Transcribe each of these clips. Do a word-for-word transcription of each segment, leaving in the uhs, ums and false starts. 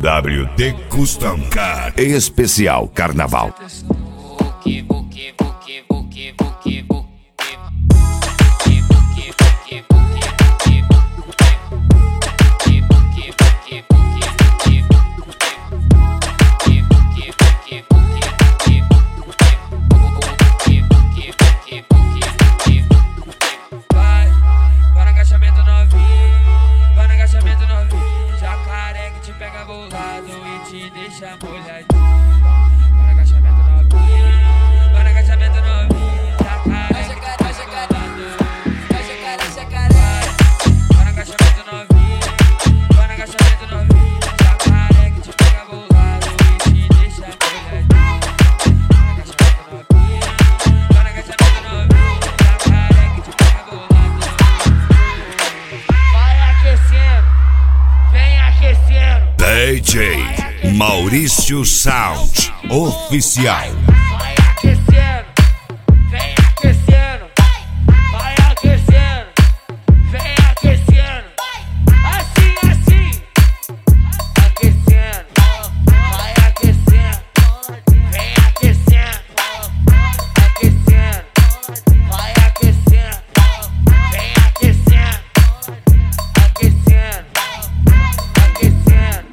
W D Custom Car Especial Carnaval. Deixa molhadinho, vai no agachamento novinho, vai no agachamento novinho, jacaré, vai jacaré, vai jacaré, jacaré, vai no agachamento novinho, vai no agachamento novinho, jacaré que te pega bolado e te deixa molhadinho, vai no agachamento novinho, vai no agachamento novinho, jacaré que te pega bolado. Vai aquecendo, vem aquecendo. D J Maurício Sound Oficial. Vai aquecendo, vem aquecendo, vai aquecendo, vem aquecendo, assim, assim, aquecendo, vai aquecendo, vem aquecendo, aquecendo, vai aquecendo, vem aquecendo, aquecendo, aquecendo.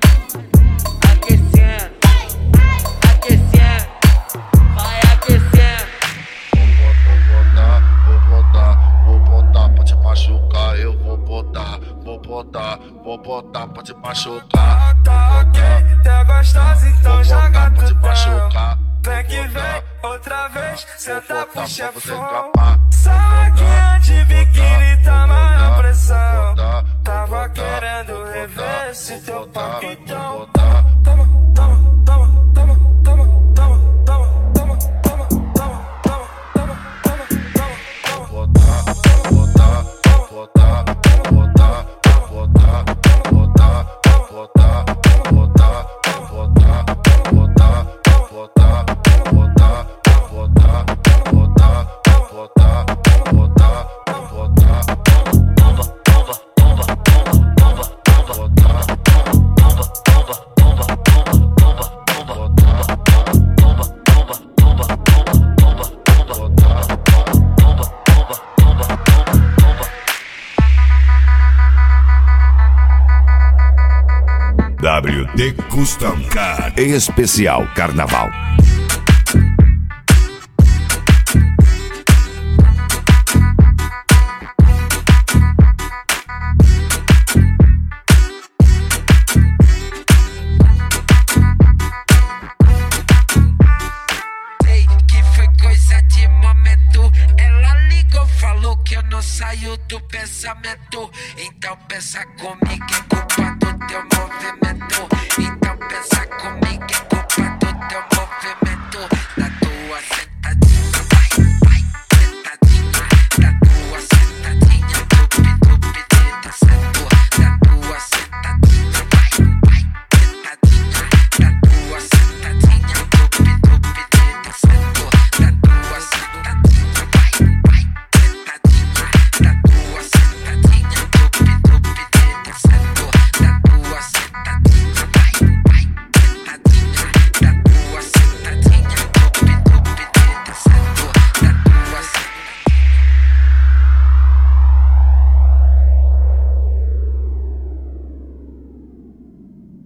Vou botar pra te machucar. Tá ok, tá gostosa, então joga tutão. Vem que vem, outra vez, senta pro chefão. Saquinha de biquíni, tama na pressão. Tava querendo rever esse teu papo, então. Toma, toma, toma, toma, toma, toma, toma, toma, toma, toma, toma, toma, toma, toma. Botar, botar, botar, botar, botar, botar, botar, botar, botar, botar, botar, botar, botar, botar, botar, botar, botar. W D Custom Car Especial Carnaval. Sei que foi coisa de momento. Ela ligou, falou que eu não saio do pensamento. Então pensa comigo, é culpa do teu movimento. Então pensa comigo, é culpa do teu movimento.